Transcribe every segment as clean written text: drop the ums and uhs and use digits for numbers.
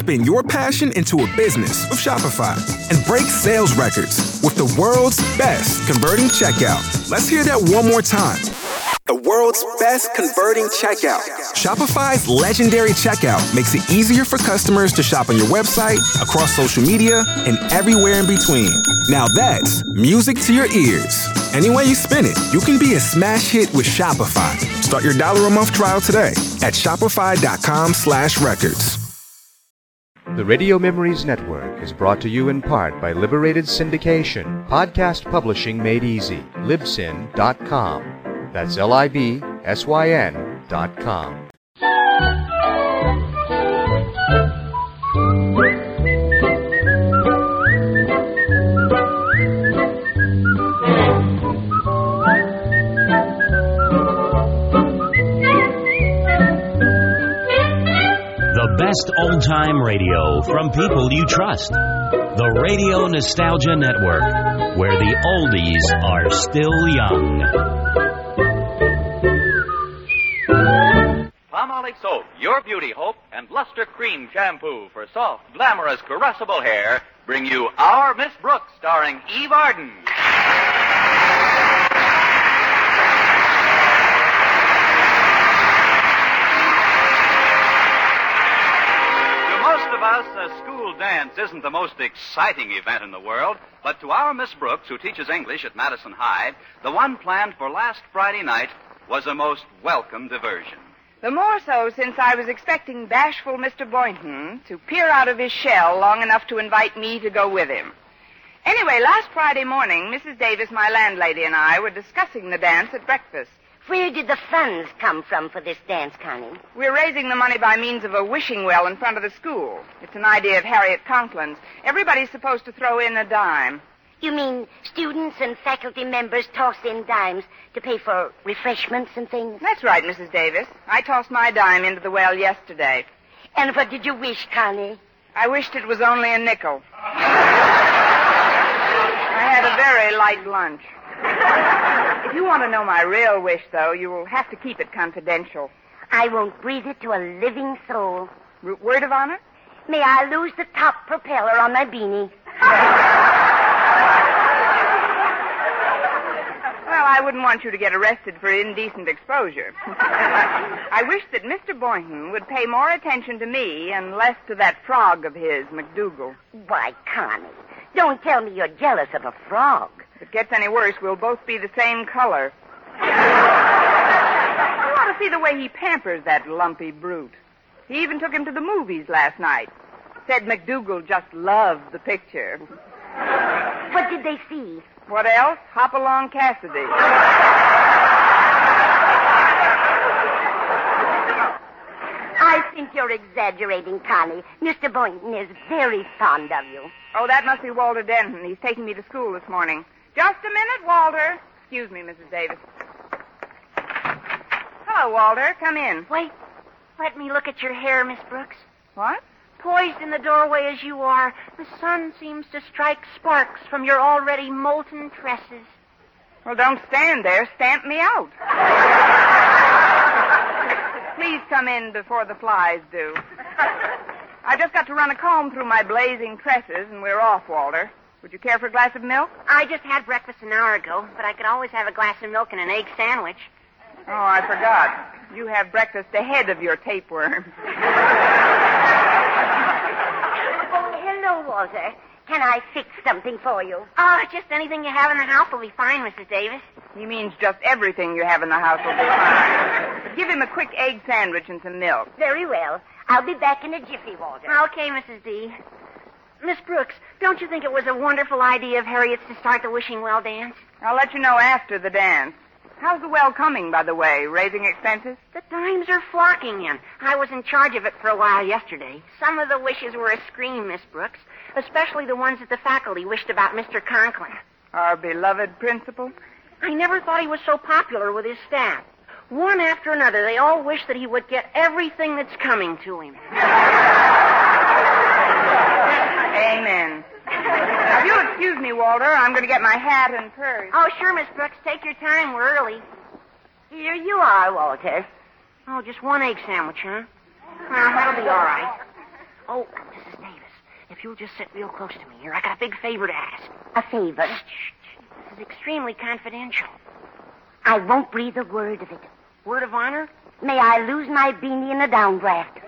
spin your passion into a business with Shopify and break sales records with the world's best converting checkout. Let's hear that one more time. The world's best converting checkout. Shopify's legendary checkout makes it easier for customers to shop on your website, across social media, and everywhere in between. Now that's music to your ears. Any way you spin it, you can be a smash hit with Shopify. Start your $1 a month trial today at shopify.com/records. The Radio Memories Network is brought to you in part by Liberated Syndication, podcast publishing made easy, libsyn.com. That's LIBSYN.com. The best old-time radio from people you trust. The Radio Nostalgia Network, where the oldies are still young. Palmolive Soap, your beauty hope, and Luster Cream Shampoo for soft, glamorous, caressable hair bring you Our Miss Brooks, starring Eve Arden. To most of us, a school dance isn't the most exciting event in the world, but to our Miss Brooks, who teaches English at Madison High, the one planned for last Friday night was a most welcome diversion. The more so since I was expecting bashful Mr. Boynton to peer out of his shell long enough to invite me to go with him. Anyway, last Friday morning, Mrs. Davis, my landlady, and I were discussing the dance at breakfast. Where did the funds come from for this dance, Connie? We're raising the money by means of a wishing well in front of the school. It's an idea of Harriet Conklin's. Everybody's supposed to throw in a dime. You mean students and faculty members toss in dimes to pay for refreshments and things? That's right, Mrs. Davis. I tossed my dime into the well yesterday. And what did you wish, Connie? I wished it was only a nickel. I had a very light lunch. If you want to know my real wish, though, you will have to keep it confidential. I won't breathe it to a living soul. Word of honor? May I lose the top propeller on my beanie? Well, I wouldn't want you to get arrested for indecent exposure. I wish that Mr. Boynton would pay more attention to me and less to that frog of his, McDougal. Why, Connie, don't tell me you're jealous of a frog. If it gets any worse, we'll both be the same color. You ought to see the way he pampers that lumpy brute. He even took him to the movies last night. Said McDougal just loved the picture. What did they see? What else? Hopalong Cassidy. I think you're exaggerating, Connie. Mr. Boynton is very fond of you. Oh, that must be Walter Denton. He's taking me to school this morning. Just a minute, Walter. Excuse me, Mrs. Davis. Hello, Walter. Come in. Wait. Let me look at your hair, Miss Brooks. What? Poised in the doorway as you are, the sun seems to strike sparks from your already molten tresses. Well, don't stand there. Stamp me out. Please come in before the flies do. I just got to run a comb through my blazing tresses, and we're off, Walter. Would you care for a glass of milk? I just had breakfast an hour ago, but I could always have a glass of milk and an egg sandwich. Oh, I forgot. You have breakfast ahead of your tapeworm. Oh, hello, Walter. Can I fix something for you? Oh, just anything you have in the house will be fine, Mrs. Davis. He means just everything you have in the house will be fine. But give him a quick egg sandwich and some milk. Very well. I'll be back in a jiffy, Walter. Okay, Mrs. D. Miss Brooks, don't you think it was a wonderful idea of Harriet's to start the wishing well dance? I'll let you know after the dance. How's the well coming, by the way? Raising expenses? The dimes are flocking in. I was in charge of it for a while yesterday. Some of the wishes were a scream, Miss Brooks, especially the ones that the faculty wished about Mr. Conklin. Our beloved principal? I never thought he was so popular with his staff. One after another, they all wish that he would get everything that's coming to him. Amen. Now, if you'll excuse me, Walter, I'm going to get my hat and purse. Oh, sure, Miss Brooks. Take your time. We're early. Here you are, Walter. Oh, just one egg sandwich, huh? Well, that'll be all right. Oh, if you'll just sit real close to me here, I got a big favor to ask. A favor? Shh. This is extremely confidential. I won't breathe a word of it. Word of honor? May I lose my beanie in a downdraft.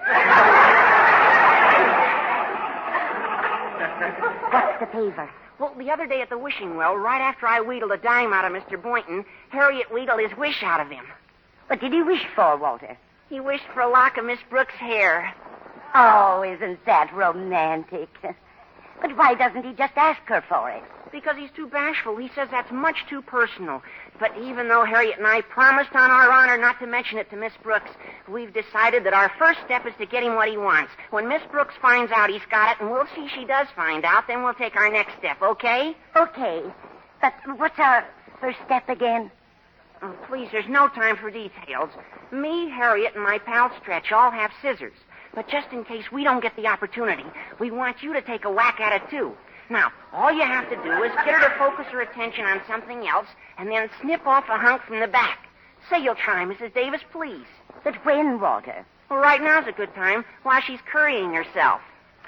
What's the favor? Well, the other day at the wishing well, right after I wheedled a dime out of Mr. Boynton, Harriet wheedled his wish out of him. What did he wish for, Walter? He wished for a lock of Miss Brooks' hair. Oh, isn't that romantic? But why doesn't he just ask her for it? Because he's too bashful. He says that's much too personal. But even though Harriet and I promised on our honor not to mention it to Miss Brooks, we've decided that our first step is to get him what he wants. When Miss Brooks finds out he's got it, and we'll see she does find out, then we'll take our next step, okay? Okay. But what's our first step again? Oh, please, there's no time for details. Me, Harriet, and my pal Stretch all have scissors. But just in case we don't get the opportunity, we want you to take a whack at it, too. Now, all you have to do is get her to focus her attention on something else and then snip off a hunk from the back. Say you'll try, Mrs. Davis, please. But when, Walter? Well, right now's a good time while she's currying herself.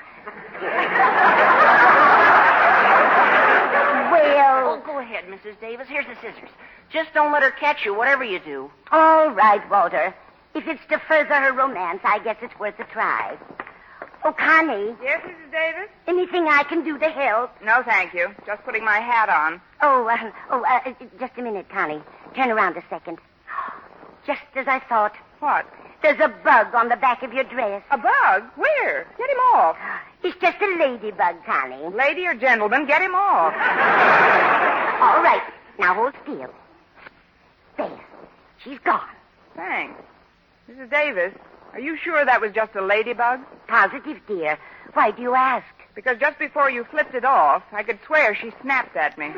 Well... Oh, go ahead, Mrs. Davis. Here's the scissors. Just don't let her catch you, whatever you do. All right, Walter. If it's to further her romance, I guess it's worth a try. Oh, Connie. Yes, Mrs. Davis? Anything I can do to help? No, thank you. Just putting my hat on. Just a minute, Connie. Turn around a second. Just as I thought. What? There's a bug on the back of your dress. A bug? Where? Get him off. It's just a ladybug, Connie. Lady or gentleman, get him off. All right. Now hold still. There. She's gone. Thanks. Mrs. Davis, are you sure that was just a ladybug? Positive, dear. Why do you ask? Because just before you flipped it off, I could swear she snapped at me.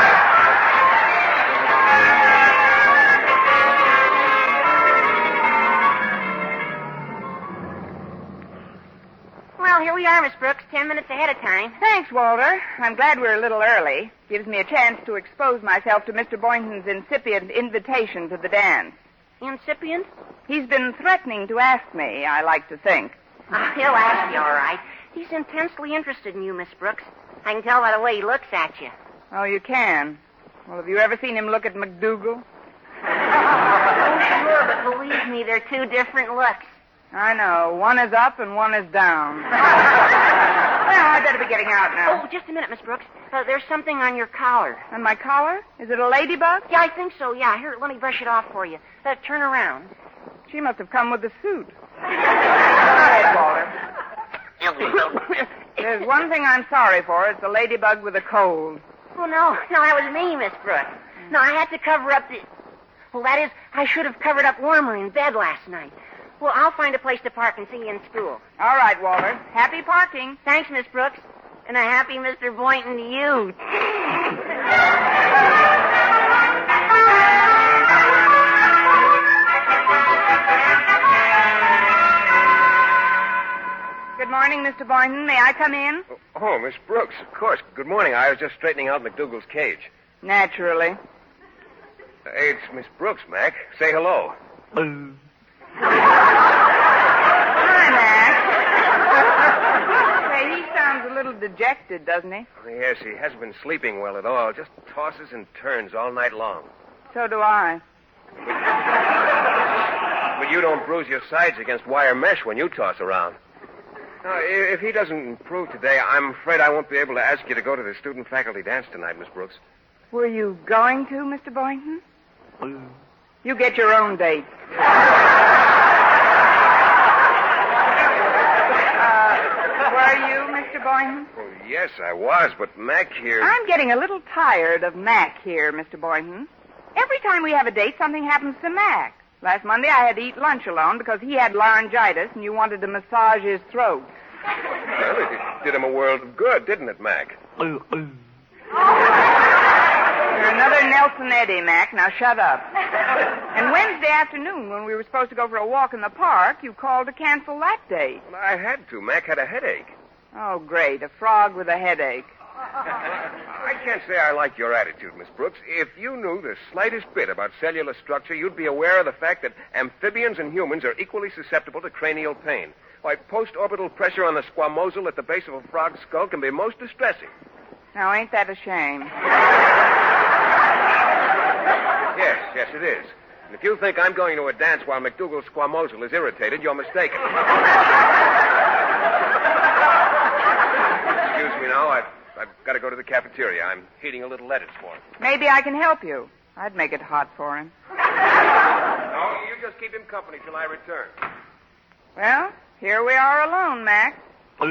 Well, here we are, Miss Brooks, 10 minutes ahead of time. Thanks, Walter. I'm glad we're a little early. Gives me a chance to expose myself to Mr. Boynton's incipient invitation to the dance. Incipient? He's been threatening to ask me, I like to think. Oh, he'll ask you, all right. He's intensely interested in you, Miss Brooks. I can tell by the way he looks at you. Oh, you can? Well, have you ever seen him look at McDougal? Oh, sure, but believe me, they're two different looks. I know. One is up and one is down. Well, I'd better be getting out now. Oh, just a minute, Miss Brooks. There's something on your collar. On my collar? Is it a ladybug? Yeah, I think so, yeah. Here, let me brush it off for you. Turn around. She must have come with the suit. Go ahead, Walter. There's one thing I'm sorry for. It's a ladybug with a cold. Oh, no, that was me, Miss Brooks. No, I had to cover up the... Well, that is, I should have covered up warmer in bed last night. Well, I'll find a place to park and see you in school. All right, Walter. Happy parking. Thanks, Miss Brooks. And a happy Mr. Boynton to you. Good morning, Mr. Boynton. May I come in? Oh, Miss Brooks, of course. Good morning. I was just straightening out McDougal's cage. Naturally. Hey, it's Miss Brooks, Mac. Say hello. Hi, Mac. Say, he sounds a little dejected, doesn't he? Yes, he hasn't been sleeping well at all. Just tosses and turns all night long. So do I. But you don't bruise your sides against wire mesh when you toss around. Now, if he doesn't improve today, I'm afraid I won't be able to ask you to go to the student-faculty dance tonight, Miss Brooks. Were you going to, Mr. Boynton? You get your own date. Were you, Mr. Boynton? Well, yes, I was, but Mac here... I'm getting a little tired of Mac here, Mr. Boynton. Every time we have a date, something happens to Mac. Last Monday, I had to eat lunch alone because he had laryngitis and you wanted to massage his throat. Well, it did him a world of good, didn't it, Mac? You're another Nelson Eddy, Mac. Now shut up. And Wednesday afternoon, when we were supposed to go for a walk in the park, you called to cancel that date. Well, I had to. Mac had a headache. Oh, great. A frog with a headache. I can't say I like your attitude, Miss Brooks. If you knew the slightest bit about cellular structure, you'd be aware of the fact that amphibians and humans are equally susceptible to cranial pain. Why, post-orbital pressure on the squamosal at the base of a frog's skull can be most distressing. Now, ain't that a shame? Yes, it is. And if you think I'm going to a dance while McDougal's squamosal is irritated, you're mistaken. Excuse me now. I've got to go to the cafeteria. I'm heating a little lettuce for him. Maybe I can help you. I'd make it hot for him. No, you just keep him company till I return. Well, here we are alone, Mac. No,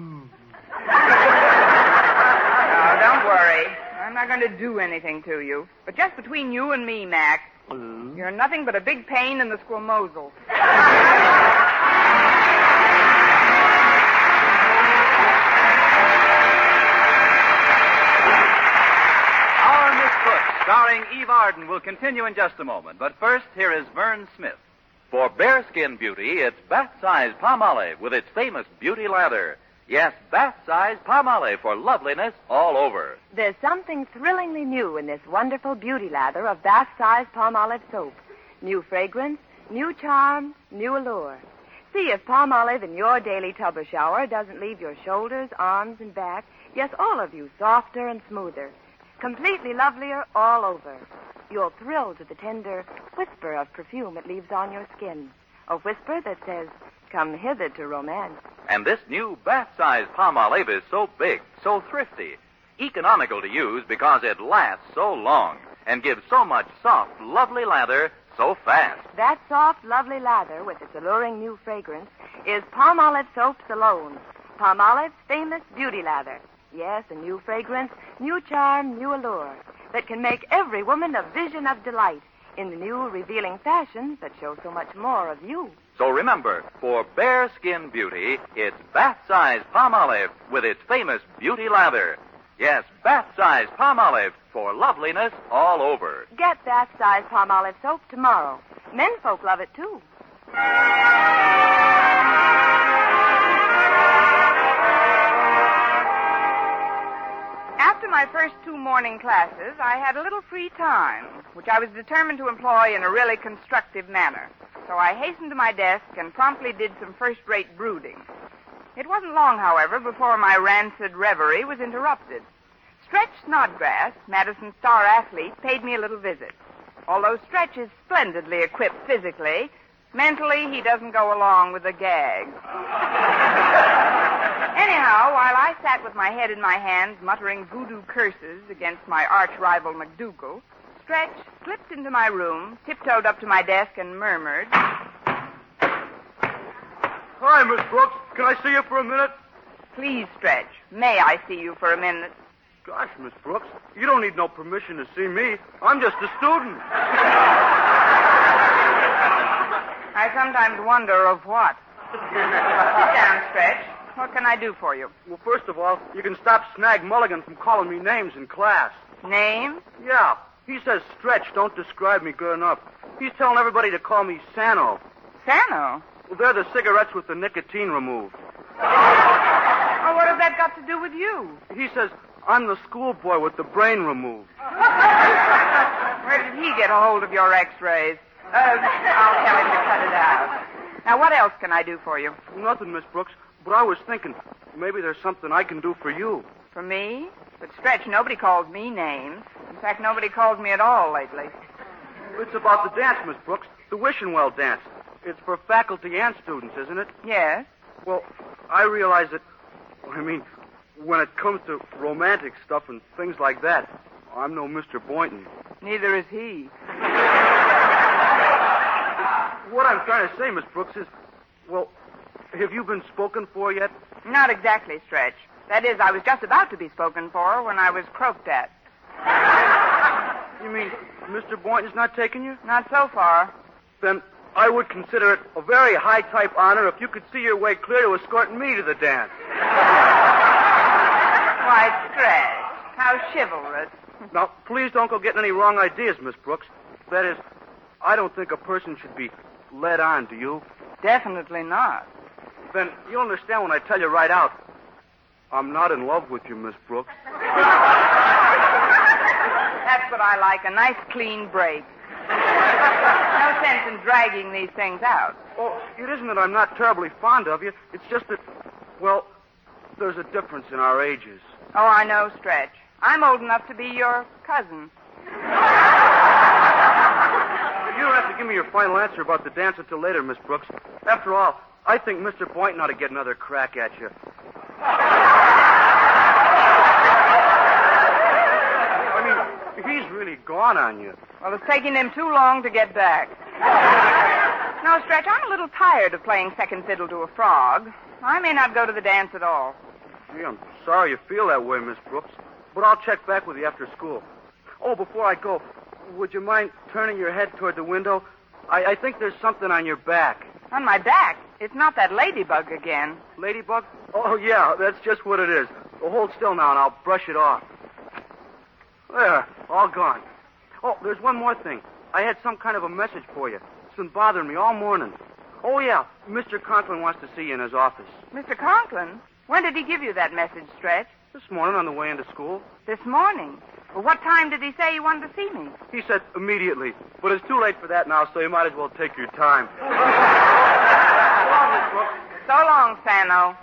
don't worry. I'm not going to do anything to you. But just between you and me, Mac, you're nothing but a big pain in the squamosal. Our Miss Brooks, starring Eve Arden, will continue in just a moment. But first, here is Vern Smith. For bearskin beauty, it's bath-size Palmolive with its famous beauty lather. Yes, bath-size Palmolive for loveliness all over. There's something thrillingly new in this wonderful beauty lather of bath-size Palmolive soap. New fragrance, new charm, new allure. See if Palmolive in your daily tub or shower doesn't leave your shoulders, arms, and back, yes, all of you, softer and smoother. Completely lovelier all over. You'll thrill to the tender whisper of perfume it leaves on your skin. A whisper that says, "Come hither to romance." And this new bath-size Palmolive is so big, so thrifty, economical to use because it lasts so long and gives so much soft, lovely lather so fast. That soft, lovely lather with its alluring new fragrance is Palmolive soaps alone. Palmolive's famous beauty lather. Yes, a new fragrance, new charm, new allure that can make every woman a vision of delight in the new revealing fashions that show so much more of you. So remember, for bare skin beauty, it's bath-size Palmolive with its famous beauty lather. Yes, bath-size Palmolive for loveliness all over. Get bath-size Palmolive soap tomorrow. Menfolk love it, too. After my first 2 morning classes, I had a little free time, which I was determined to employ in a really constructive manner. So I hastened to my desk and promptly did some first-rate brooding. It wasn't long, however, before my rancid reverie was interrupted. Stretch Snodgrass, Madison's star athlete, paid me a little visit. Although Stretch is splendidly equipped physically, mentally he doesn't go along with the gag. Anyhow, while I sat with my head in my hands, muttering voodoo curses against my arch-rival McDougal, Stretch slipped into my room, tiptoed up to my desk, and murmured, "Hi, Miss Brooks. Can I see you for a minute?" "Please, Stretch, may I see you for a minute?" "Gosh, Miss Brooks, you don't need no permission to see me. I'm just a student." I sometimes wonder of what. Sit down, Stretch. What can I do for you? Well, first of all, you can stop Snag Mulligan from calling me names in class. Name? Yeah. He says Stretch don't describe me good enough. He's telling everybody to call me Sano. Sano? Well, they're the cigarettes with the nicotine removed. Well, what has that got to do with you? He says I'm the schoolboy with the brain removed. Where did he get a hold of your x-rays? I'll tell him to cut it out. Now, what else can I do for you? Nothing, Miss Brooks, but I was thinking maybe there's something I can do for you. For me? But, Stretch, nobody calls me names. In fact, nobody calls me at all lately. It's about the dance, Miss Brooks, the Wishenwell dance. It's for faculty and students, isn't it? Yes. Well, I realize that, when it comes to romantic stuff and things like that, I'm no Mr. Boynton. Neither is he. What I'm trying to say, Miss Brooks, is, well, have you been spoken for yet? Not exactly, Stretch. That is, I was just about to be spoken for when I was croaked at. You mean Mr. Boynton's not taking you? Not so far. Then I would consider it a very high-type honor if you could see your way clear to escorting me to the dance. Why, Stretch, how chivalrous. Now, please don't go getting any wrong ideas, Miss Brooks. That is, I don't think a person should be led on, do you? Definitely not. Then you'll understand when I tell you right out, I'm not in love with you, Miss Brooks. That's what I like, a nice, clean break. No sense in dragging these things out. Oh, it isn't that I'm not terribly fond of you. It's just that, well, there's a difference in our ages. Oh, I know, Stretch. I'm old enough to be your cousin. You don't have to give me your final answer about the dance until later, Miss Brooks. After all, I think Mr. Boynton ought to get another crack at you. I mean, he's really gone on you. Well, it's taking him too long to get back. No, Stretch, I'm a little tired of playing second fiddle to a frog. I may not go to the dance at all. Gee, I'm sorry you feel that way, Miss Brooks, but I'll check back with you after school. Oh, before I go, would you mind turning your head toward the window? I think there's something on your back. On my back? It's not that ladybug again. Ladybug? Oh, yeah, that's just what it is. Well, hold still now, and I'll brush it off. There, all gone. Oh, there's one more thing. I had some kind of a message for you. It's been bothering me all morning. Oh, yeah, Mr. Conklin wants to see you in his office. Mr. Conklin? When did he give you that message, Stretch? This morning on the way into school. This morning? Well, what time did he say he wanted to see me? He said immediately. But it's too late for that now, so you might as well take your time. So long, Sano.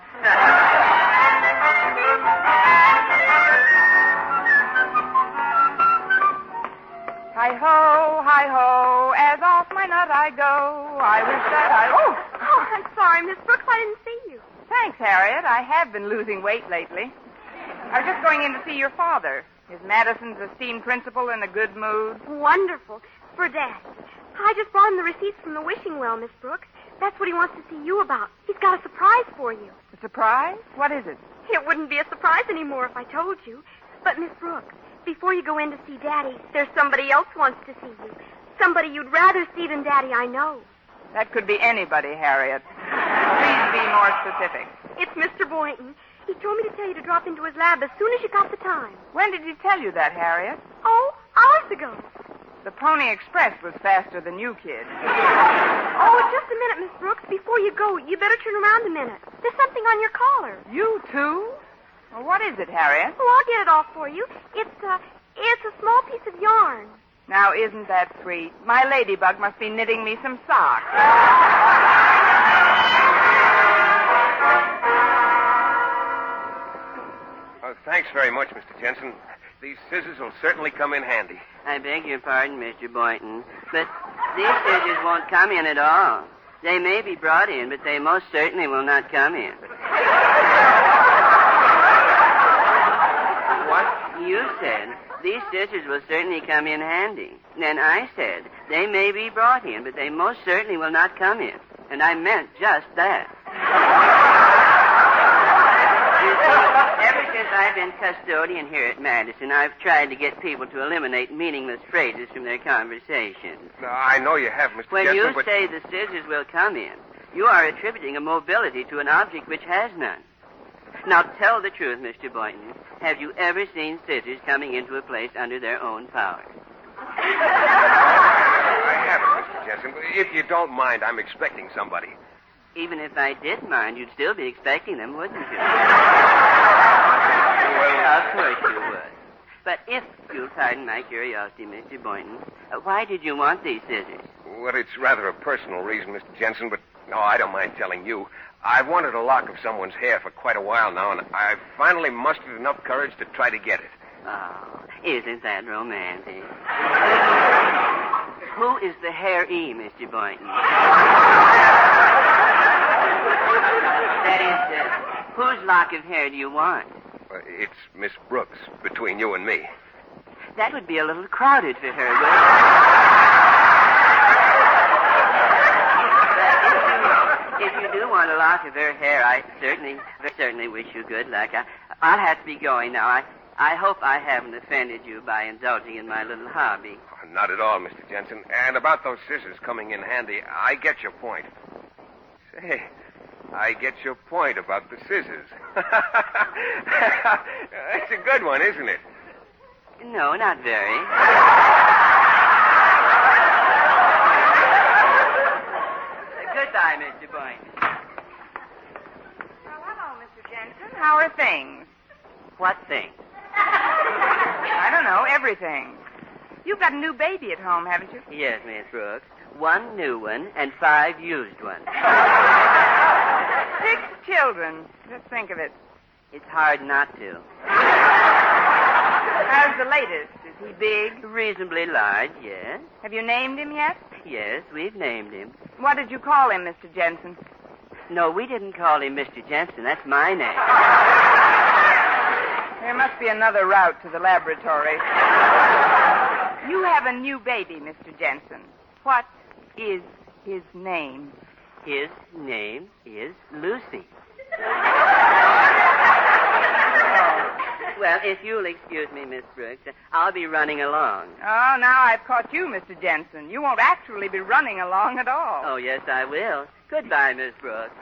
Hi-ho, as off my nut I go. I wish that I... Oh, I'm sorry, Miss Brooks. I didn't see you. Thanks, Harriet. I have been losing weight lately. I was just going in to see your father. Is Madison's esteemed principal in a good mood? Wonderful. For Dad. I just brought him the receipts from the wishing well, Miss Brooks. That's what he wants to see you about. He's got a surprise for you. A surprise? What is it? It wouldn't be a surprise anymore if I told you. But, Miss Brooks, before you go in to see Daddy, there's somebody else wants to see you. Somebody you'd rather see than Daddy, I know. That could be anybody, Harriet. Please be more specific. It's Mr. Boynton. He told me to tell you to drop into his lab as soon as you got the time. When did he tell you that, Harriet? Oh, hours ago. The Pony Express was faster than you, kid. Oh, just a minute, Miss Brooks. Before you go, you better turn around a minute. There's something on your collar. You, too? Well, what is it, Harriet? Oh, I'll get it off for you. It's a small piece of yarn. Now, isn't that sweet? My ladybug must be knitting me some socks. Oh, thanks very much, Mr. Jensen. These scissors will certainly come in handy. I beg your pardon, Mr. Boynton, but these scissors won't come in at all. They may be brought in, but they most certainly will not come in. What? You said these scissors will certainly come in handy. Then I said they may be brought in, but they most certainly will not come in. And I meant just that. You see, ever since I've been custodian here at Madison, I've tried to get people to eliminate meaningless phrases from their conversations. No, I know you have, Mr. When Jensen, you but... say the scissors will come in, you are attributing a mobility to an object which has none. Now, tell the truth, Mr. Boynton. Have you ever seen scissors coming into a place under their own power? I haven't, Mr. Jensen. If you don't mind, I'm expecting somebody. Even if I did mind, you'd still be expecting them, wouldn't you? Well, of course you would. But if you'll pardon my curiosity, Mr. Boynton, why did you want these scissors? Well, it's rather a personal reason, Mr. Jensen, but no, I don't mind telling you. I've wanted a lock of someone's hair for quite a while now, and I've finally mustered enough courage to try to get it. Oh, isn't that romantic? Who is the hair-e, Mr. Boynton? That is, whose lock of hair do you want? It's Miss Brooks, between you and me. That would be a little crowded for her, wouldn't it? If you do want a lock of her hair, I certainly wish you good luck. I'll have to be going now. I hope I haven't offended you by indulging in my little hobby. Oh, not at all, Mr. Jensen. And about those scissors coming in handy, I get your point. Say, I get your point about the scissors. That's a good one, isn't it? No, not very. Goodbye, Mr. Boynton. Well, hello, Mr. Jensen. How are things? What things? I don't know, everything. You've got a new baby at home, haven't you? Yes, Miss Brooks. 1 new one and 5 used ones. 6 children. Just think of it. It's hard not to. How's the latest? Is he big? Reasonably large, yes. Have you named him yet? Yes, we've named him. What did you call him, Mr. Jensen? No, we didn't call him Mr. Jensen. That's my name. There must be another route to the laboratory. You have a new baby, Mr. Jensen. What is his name? His name is Lucy. Well, if you'll excuse me, Miss Brooks, I'll be running along. Oh, now I've caught you, Mr. Jensen. You won't actually be running along at all. Oh, yes, I will. Goodbye, Miss Brooks.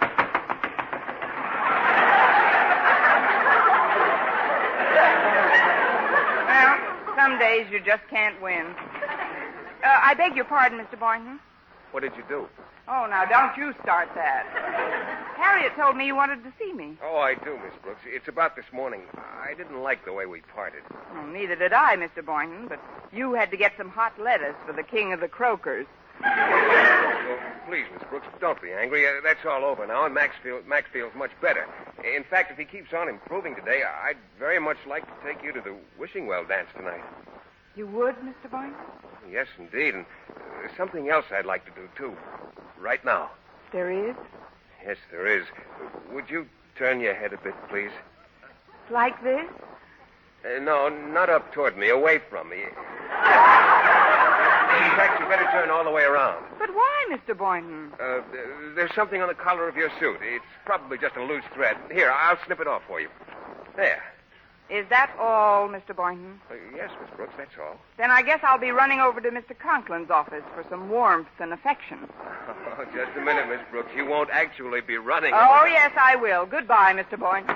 Well, some days you just can't win. I beg your pardon, Mr. Boynton. What did you do? Oh, now, don't you start that. Harriet told me you wanted to see me. Oh, I do, Miss Brooks. It's about this morning. I didn't like the way we parted. Well, neither did I, Mr. Boynton, but you had to get some hot lettuce for the king of the croakers. Well, please, Miss Brooks, don't be angry. That's all over now, and Max feels much better. In fact, if he keeps on improving today, I'd very much like to take you to the wishing well dance tonight. You would, Mr. Boynton? Yes, indeed, and there's something else I'd like to do, too. Right now. There is? Yes, there is. Would you turn your head a bit, please? Like this? No, not up toward me, away from me. In fact, you better turn all the way around. But why, Mr. Boynton? There's something on the collar of your suit. It's probably just a loose thread. Here, I'll snip it off for you. There. Is that all, Mr. Boynton? Yes, Miss Brooks, that's all. Then I guess I'll be running over to Mr. Conklin's office for some warmth and affection. Oh, just a minute, Miss Brooks. You won't actually be running. Oh, yes, I will. Goodbye, Mr. Boynton.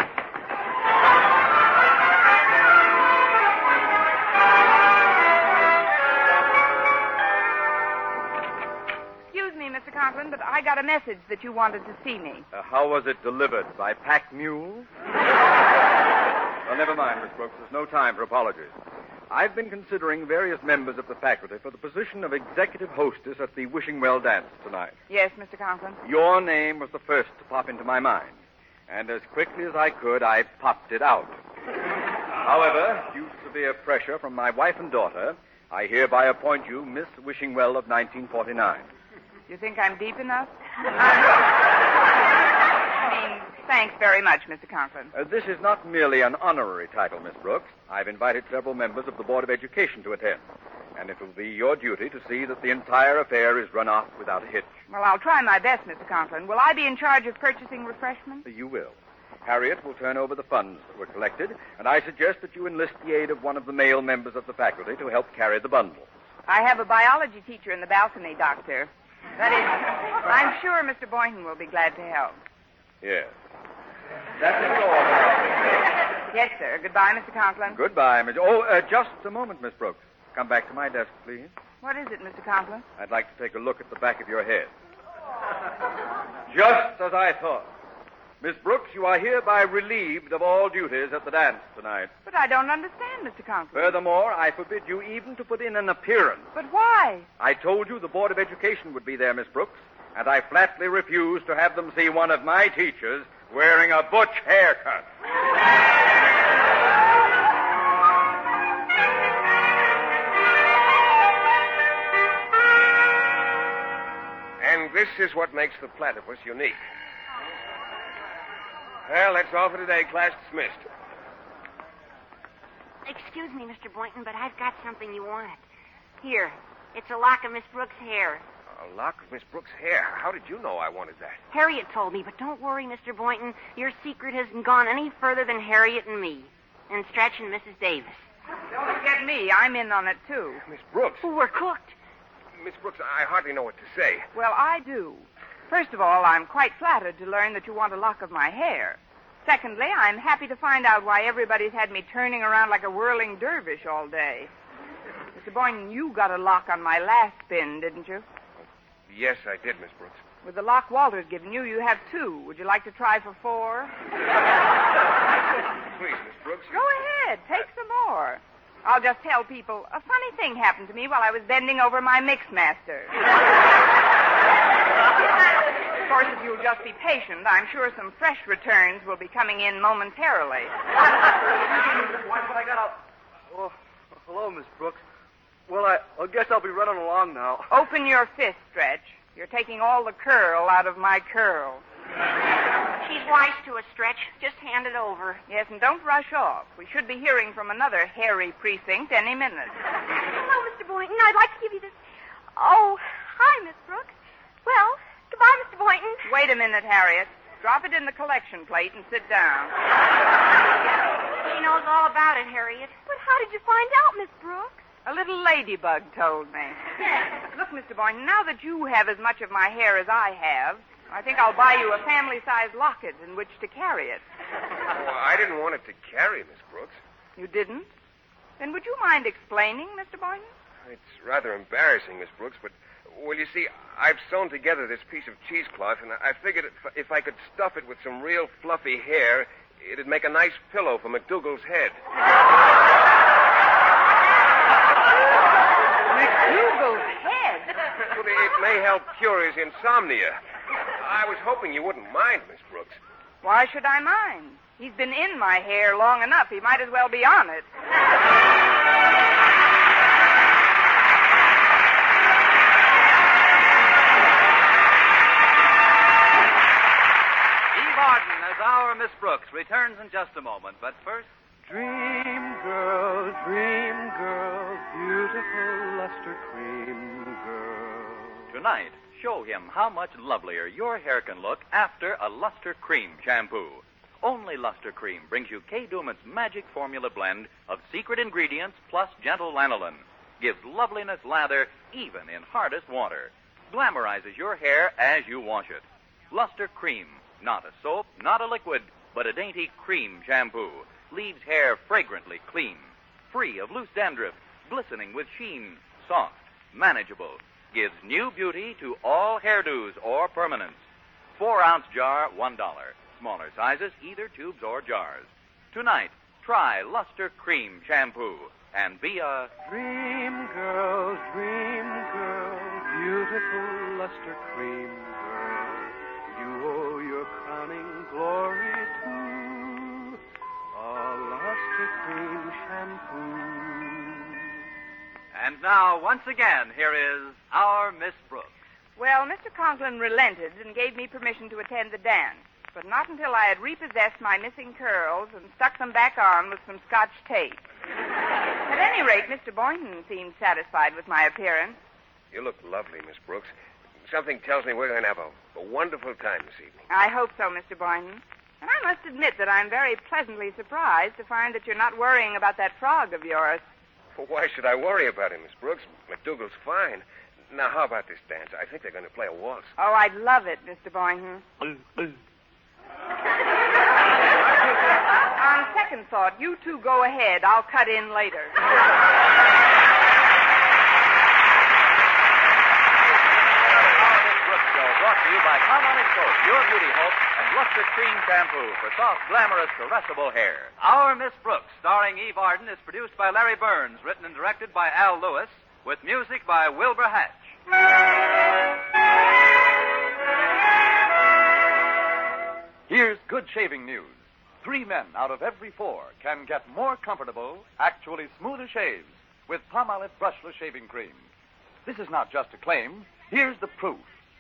Excuse me, Mr. Conklin, but I got a message that you wanted to see me. How was it delivered? By pack mule? Well, never mind, Miss Brooks. There's no time for apologies. I've been considering various members of the faculty for the position of executive hostess at the Wishing Well dance tonight. Yes, Mr. Conklin. Your name was the first to pop into my mind. And as quickly as I could, I popped it out. However, due to severe pressure from my wife and daughter, I hereby appoint you Miss Wishing Well of 1949. You think I'm deep enough? Thanks very much, Mr. Conklin. This is not merely an honorary title, Miss Brooks. I've invited several members of the Board of Education to attend. And it will be your duty to see that the entire affair is run off without a hitch. Well, I'll try my best, Mr. Conklin. Will I be in charge of purchasing refreshments? You will. Harriet will turn over the funds that were collected, and I suggest that you enlist the aid of one of the male members of the faculty to help carry the bundle. I have a biology teacher in the balcony, Doctor. That is, I'm sure Mr. Boynton will be glad to help. Yes. That is all. Yes, sir. Goodbye, Mr. Conklin. Goodbye, Miss... just a moment, Miss Brooks. Come back to my desk, please. What is it, Mr. Conklin? I'd like to take a look at the back of your head. Just as I thought. Miss Brooks, you are hereby relieved of all duties at the dance tonight. But I don't understand, Mr. Conklin. Furthermore, I forbid you even to put in an appearance. But why? I told you the Board of Education would be there, Miss Brooks, and I flatly refuse to have them see one of my teachers wearing a butch haircut. And this is what makes the platypus unique. Well, that's all for today. Class dismissed. Excuse me, Mr. Boynton, but I've got something you want. Here, it's a lock of Miss Brooks' hair. A lock of Miss Brooks' hair? How did you know I wanted that? Harriet told me, but don't worry, Mr. Boynton. Your secret hasn't gone any further than Harriet and me. And Stretch and Mrs. Davis. Don't forget me. I'm in on it, too. Miss Brooks. Oh, we're cooked. Miss Brooks, I hardly know what to say. Well, I do. First of all, I'm quite flattered to learn that you want a lock of my hair. Secondly, I'm happy to find out why everybody's had me turning around like a whirling dervish all day. Mr. Boynton, you got a lock on my last spin, didn't you? Yes, I did, Miss Brooks. With the lock Walter's given you, you have 2. Would you like to try for 4? Please, Miss Brooks. Go ahead. Take some more. I'll just tell people a funny thing happened to me while I was bending over my Mixmaster. Of course, if you'll just be patient, I'm sure some fresh returns will be coming in momentarily. But I got Oh, hello, Miss Brooks. Well, I guess I'll be running along now. Open your fist, Stretch. You're taking all the curl out of my curl. She's wise to a Stretch. Just hand it over. Yes, and don't rush off. We should be hearing from another hairy precinct any minute. Hello, Mr. Boynton. I'd like to give you this... Oh, hi, Miss Brooks. Well, goodbye, Mr. Boynton. Wait a minute, Harriet. Drop it in the collection plate and sit down. She knows all about it, Harriet. But how did you find out, Miss Brooks? A little ladybug told me. Look, Mr. Boynton, now that you have as much of my hair as I have, I think I'll buy you a family-sized locket in which to carry it. Oh, I didn't want it to carry, Miss Brooks. You didn't? Then would you mind explaining, Mr. Boynton? It's rather embarrassing, Miss Brooks, but, well, you see, I've sewn together this piece of cheesecloth, and I figured if I could stuff it with some real fluffy hair, it'd make a nice pillow for McDougal's head. McDougal's head? Well, it may help cure his insomnia. I was hoping you wouldn't mind, Miss Brooks. Why should I mind? He's been in my hair long enough. He might as well be on it. Eve Arden as our Miss Brooks returns in just a moment, but first... Dream girl, beautiful luster cream girl. Tonight, show him how much lovelier your hair can look after a Luster Cream shampoo. Only Luster Cream brings you Kay Daumit's magic formula blend of secret ingredients plus gentle lanolin. Gives loveliness lather even in hardest water. Glamorizes your hair as you wash it. Luster Cream, not a soap, not a liquid, but a dainty cream shampoo. Leaves hair fragrantly clean, free of loose dandruff, glistening with sheen, soft, manageable. Gives new beauty to all hairdos or permanents. 4-ounce jar, $1. Smaller sizes, either tubes or jars. Tonight, try Luster Cream shampoo and be a Dream girl, beautiful luster cream girl. You owe your crowning glory to a luster cream shampoo. And now, once again, here is our Miss Brooks. Well, Mr. Conklin relented and gave me permission to attend the dance, but not until I had repossessed my missing curls and stuck them back on with some Scotch tape. At any rate, Mr. Boynton seemed satisfied with my appearance. You look lovely, Miss Brooks. Something tells me we're going to have a wonderful time this evening. I hope so, Mr. Boynton. And I must admit that I'm very pleasantly surprised to find that you're not worrying about that frog of yours. Well, why should I worry about him, Miss Brooks? McDougal's fine. Now, how about this dance? I think they're going to play a waltz. Oh, I'd love it, Mr. Boynton. On second thought, you two go ahead. I'll cut in later. Brought to you by Palmolive Soap, Your Beauty Hope, and Luster Cream Shampoo for soft, glamorous, caressable hair. Our Miss Brooks, starring Eve Arden, is produced by Larry Burns, written and directed by Al Lewis, with music by Wilbur Hatch. Here's good shaving news. 3 men out of every 4 can get more comfortable, actually smoother shaves with Palmolive Brushless Shaving Cream. This is not just a claim. Here's the proof.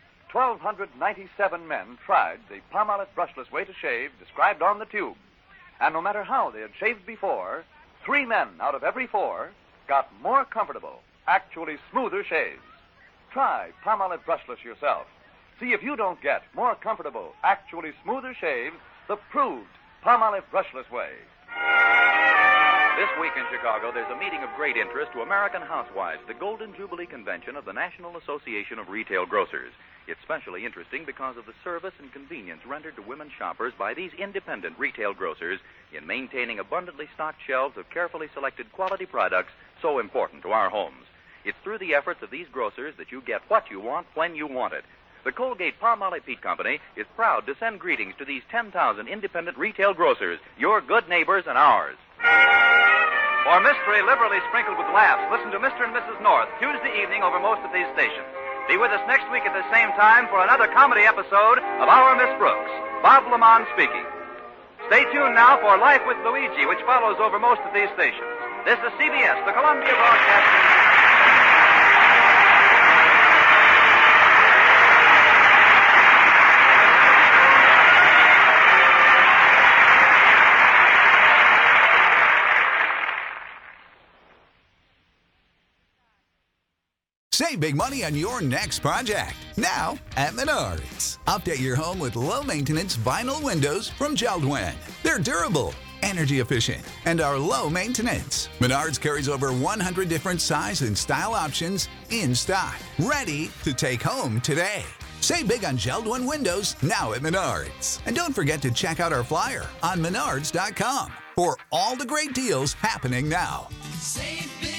1,297 men tried the Palmolive brushless way to shave described on the tube. And no matter how they had shaved before, 3 men out of every 4 got more comfortable, actually smoother shaves. Try Palmolive brushless yourself. See if you don't get more comfortable, actually smoother shaves the proved Palmolive brushless way. This week in Chicago, there's a meeting of great interest to American housewives, the Golden Jubilee Convention of the National Association of Retail Grocers. It's especially interesting because of the service and convenience rendered to women shoppers by these independent retail grocers in maintaining abundantly stocked shelves of carefully selected quality products so important to our homes. It's through the efforts of these grocers that you get what you want when you want it. The Colgate-Palmolive Peet Company is proud to send greetings to these 10,000 independent retail grocers, your good neighbors and ours. For mystery liberally sprinkled with laughs, listen to Mr. and Mrs. North Tuesday evening over most of these stations. Be with us next week at the same time for another comedy episode of Our Miss Brooks. Bob Lamont speaking. Stay tuned now for Life with Luigi, which follows over most of these stations. This is CBS, the Columbia Broadcasting. Save big money on your next project. Now at Menards. Update your home with low-maintenance vinyl windows from JELD-WEN. They're durable, energy efficient, and are low maintenance. Menards carries over 100 different size and style options in stock. Ready to take home today. Save big on JELD-WEN windows now at Menards. And don't forget to check out our flyer on Menards.com for all the great deals happening now. Save big